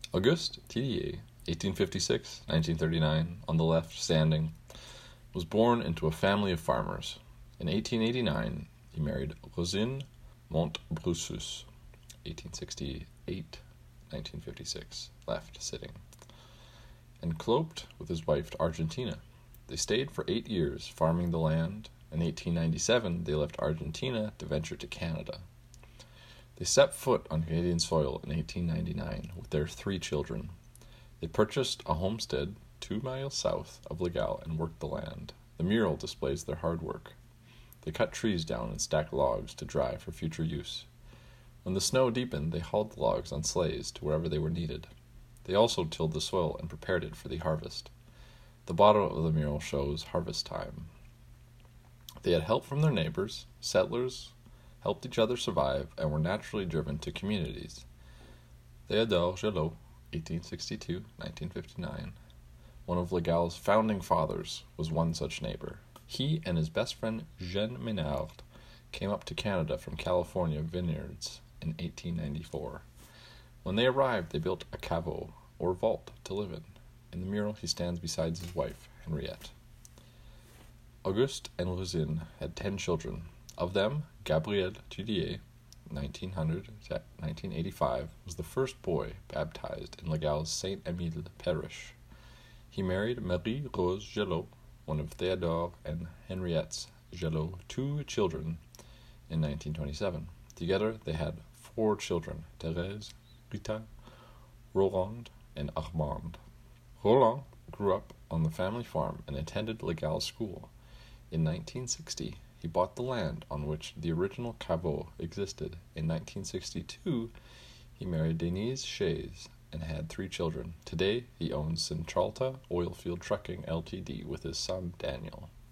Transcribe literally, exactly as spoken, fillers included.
Auguste Tillier, eighteen fifty-six to nineteen thirty-nine, on the left, standing, was born into a family of farmers. In eighteen eighty-nine, he married Rosine Montbrussus, eighteen sixty-eight to nineteen fifty-six, left, sitting, and eloped with his wife to Argentina. They stayed for eight years, farming the land. In eighteen ninety-seven, they left Argentina to venture to Canada. They set foot on Canadian soil in eighteen ninety-nine with their three children. They purchased a homestead two miles south of Legal and worked the land. The mural displays their hard work. They cut trees down and stacked logs to dry for future use. When the snow deepened, they hauled the logs on sleighs to wherever they were needed. They also tilled the soil and prepared it for the harvest. The bottom of the mural shows harvest time. They had help from their neighbors, settlers, helped each other survive, and were naturally driven to communities. Théodore Gelot, eighteen sixty-two to nineteen fifty-nine, one of Legal's founding fathers, was one such neighbor. He and his best friend Jean Menard came up to Canada from California vineyards in eighteen ninety-four. When they arrived, they built a caveau, or vault, to live in. In the mural, he stands beside his wife, Henriette. Auguste and Rosine had ten children. Of them, Gabriel Tillier, nineteen hundred to nineteen eighty-five, was the first boy baptized in Legal's Saint-Émile parish. He married Marie-Rose Gelot, one of Théodore and Henriette's Gelot, two children, in nineteen twenty-seven. Together, they had four children, Thérèse, Rita, Roland, and Armand. Roland grew up on the family farm and attended Legal school. In nineteen sixty, he bought the land on which the original caveau existed. In nineteen sixty-two, he married Denise Shays and had three children. Today, he owns Centralta Oilfield Trucking Ltd with his son Daniel.